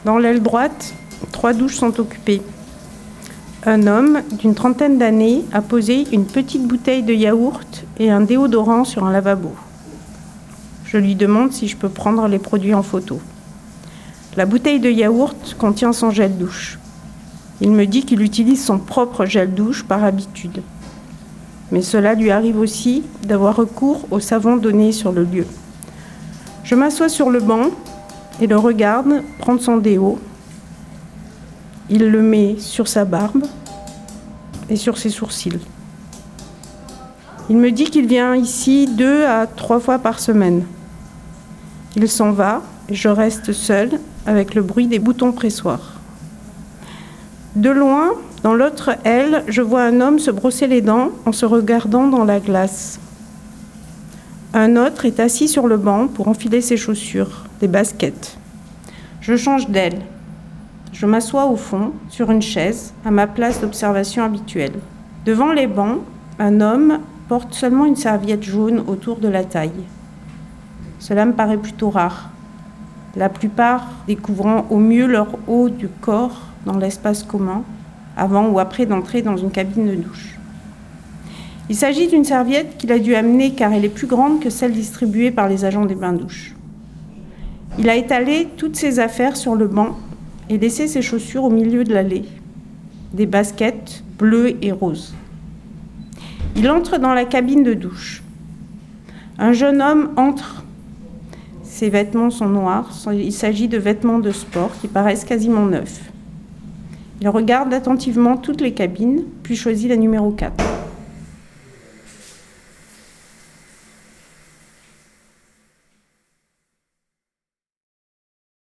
Dans l'aile droite, 3 douches sont occupées. Un homme d'une trentaine d'années a posé une petite bouteille de yaourt et un déodorant sur un lavabo. Je lui demande si je peux prendre les produits en photo. La bouteille de yaourt contient son gel douche. Il me dit qu'il utilise son propre gel douche par habitude. Mais cela lui arrive aussi d'avoir recours au savon donné sur le lieu. Je m'assois sur le banc et le regarde prendre son déo. Il le met sur sa barbe et sur ses sourcils. Il me dit qu'il vient ici 2 à 3 fois par semaine. Il s'en va et je reste seule avec le bruit des boutons pressoirs. De loin, dans l'autre aile, je vois un homme se brosser les dents en se regardant dans la glace. Un autre est assis sur le banc pour enfiler ses chaussures, des baskets. Je change d'aile. Je m'assois au fond, sur une chaise, à ma place d'observation habituelle. Devant les bancs, un homme porte seulement une serviette jaune autour de la taille. Cela me paraît plutôt rare. La plupart découvrant au mieux leur haut du corps dans l'espace commun, avant ou après d'entrer dans une cabine de douche. Il s'agit d'une serviette qu'il a dû amener car elle est plus grande que celle distribuée par les agents des bains-douches. Il a étalé toutes ses affaires sur le banc et laissé ses chaussures au milieu de l'allée, des baskets bleues et roses. Il entre dans la cabine de douche. Un jeune homme entre. Ses vêtements sont noirs, il s'agit de vêtements de sport qui paraissent quasiment neufs. Il regarde attentivement toutes les cabines, puis choisit la numéro 4.